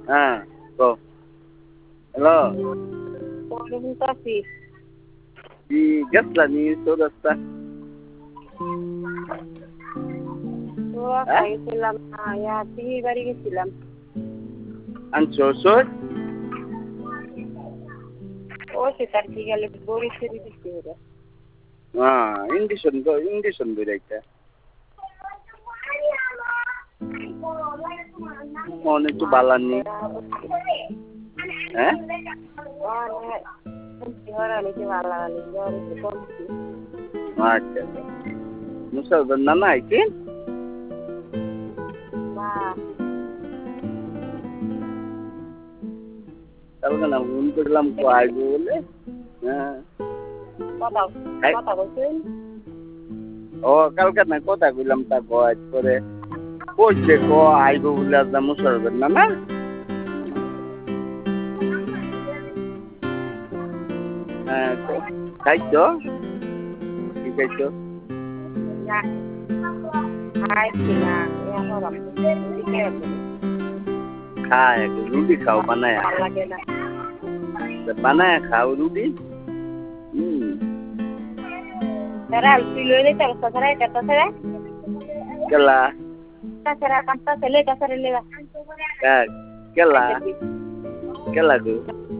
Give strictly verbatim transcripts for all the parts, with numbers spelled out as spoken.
হ্যাঁ কও হ্যালো ওয়ালাইকুম চাচি কি গেছলা নি চৌরাস্তা তো হ্যাঁ খাইছিলাম না ইয়া তিহি বাড়ি গেছিলাম আনছো ওষুধ ও সে তার কি গেলে বড়ি ছেড়ে দিতে হবে হ্যাঁ ইঞ্জেকশন ইঞ্জেকশন দিলাইতা মনে একটু বালানি হ্যাঁ আচ্ছা মুসলমান নানা আইছি কালকে না ফোন করলাম তো আসবো বলে হ্যাঁ ও কালকে না কথা কইলাম তা কয় করে কইছে ক আইবো বলে আজ মুসলমান নানা হ্যাঁ খাইছো কি খাইছো খায় রুটি খাও বানায় বানায় খাও রুটি হুম Será el filo de esta cosa será que está será কেলা esta será canta se le casa le va কেলা কেলা গো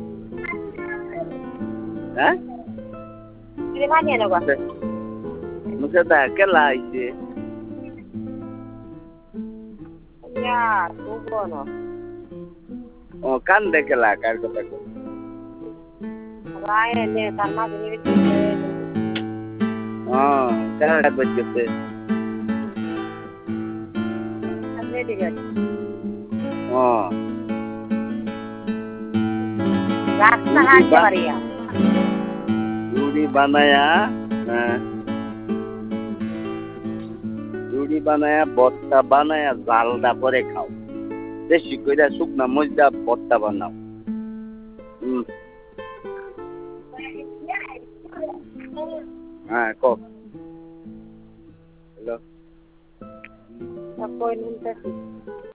হ্যাঁ de mañana va মুখে দা কেলা আইছে ya tu bueno ও কান দে কেলা কার কথা কো vai de tal más de হ্যাঁ কেলা কইছে Andre diga ও রাস্তা হাঁটতে পারি রুটি বানায়া হ্যাঁ রুটি বানায়া ভর্তা বানায়া জালটা করে খাও বেশি কইরা শুকনা মরিচা ভর্তা বানাও হুম হ্যাঁ কও হ্যালো Apoy nunca